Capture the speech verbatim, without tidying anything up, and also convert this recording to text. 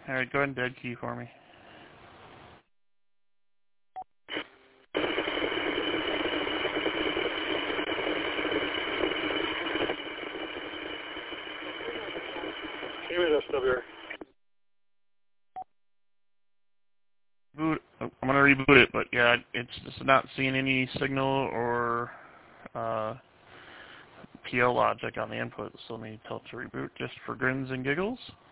Alright, go ahead and dead key for me. Give me this W. Boot. I'm going to reboot it, but yeah, it's just not seeing any signal or uh, P L logic on the input, so let me tell it to reboot just for grins and giggles.